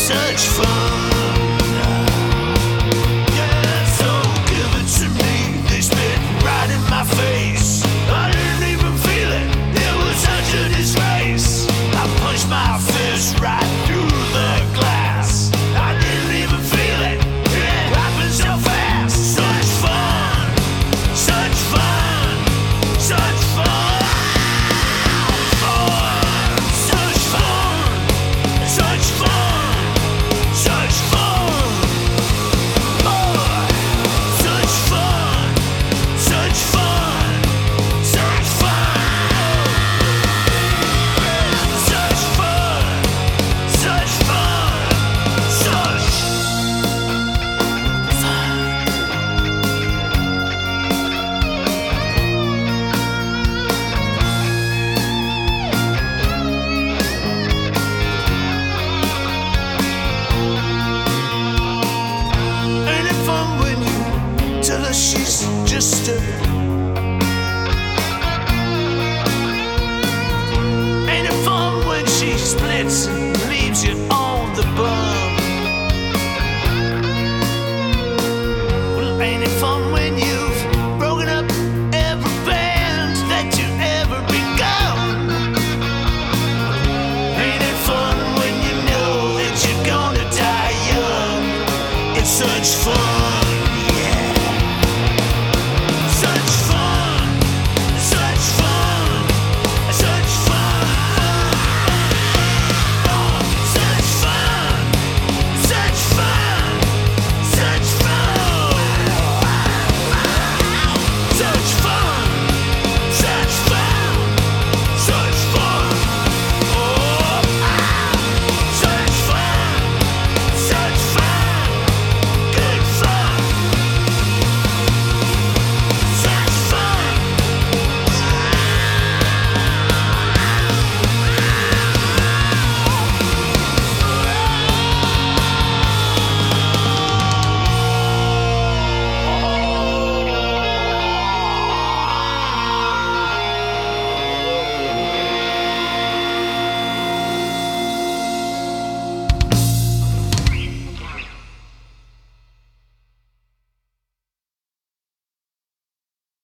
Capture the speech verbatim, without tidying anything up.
such fun. Yeah, so give it to me. They spit right in my face. I didn't even feel it. It was such a disgrace. I punched my fist right through the glass. I didn't even feel it. It happened so fast. Such fun. Such fun. Such fun. Fun. Such fun. Such fun. Such fun. Oh. Such fun. Such fun. Such fun. Such fun. Such fun. Such Ain't it fun when you tell her she's just a Ain't it fun when she splits and leaves you on the bum? Well, ain't it fun when you've broken up every band that you ever begun? Ain't it fun when you know that you're gonna die young? It's such fun.